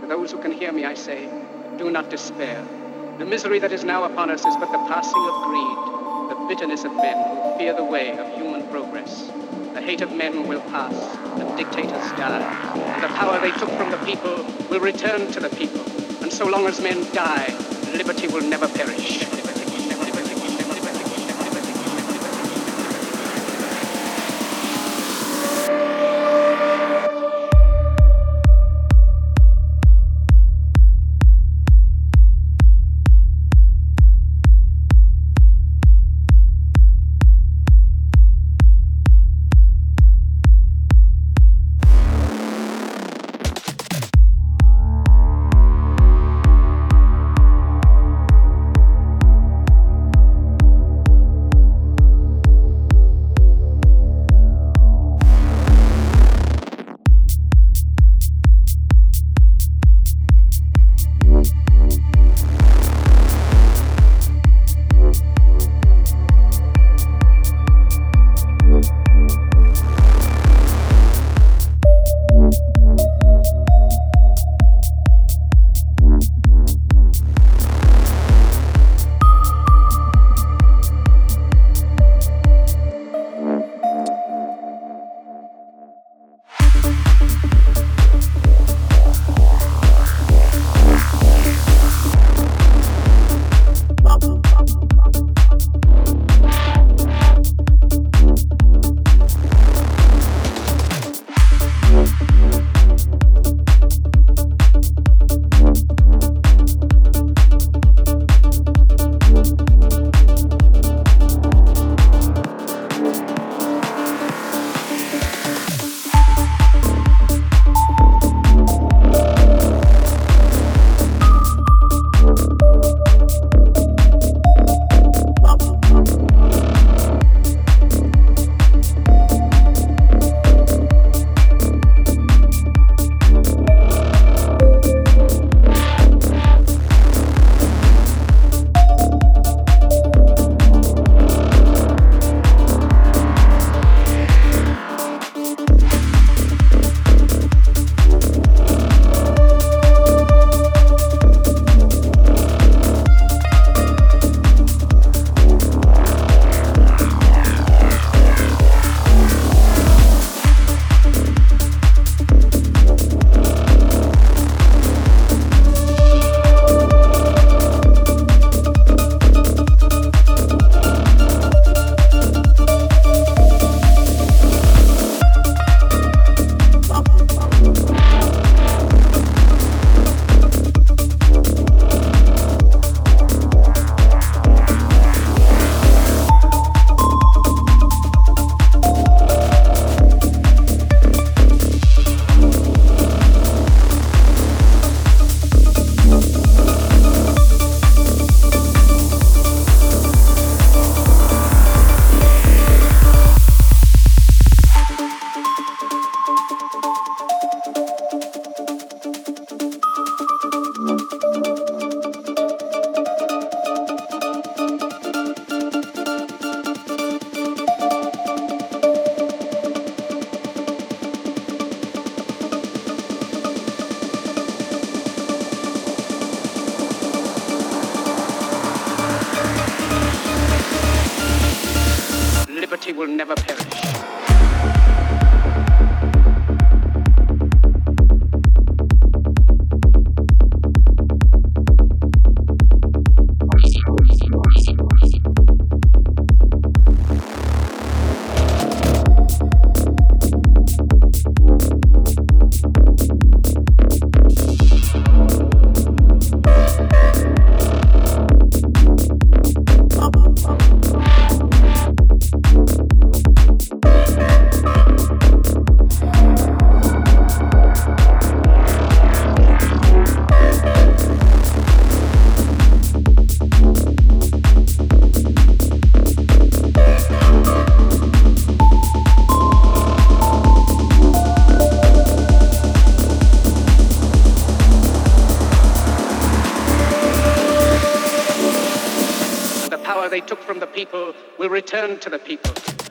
To those who can hear me, I say, do not despair. The misery that is now upon us is but the passing of greed, the bitterness of men who fear the way of human progress. The hate of men will pass, and dictators die, and the power they took from the people will return to the people. And so long as men die, liberty will never perish. Liberty will never perish. They took from the people will return to the people.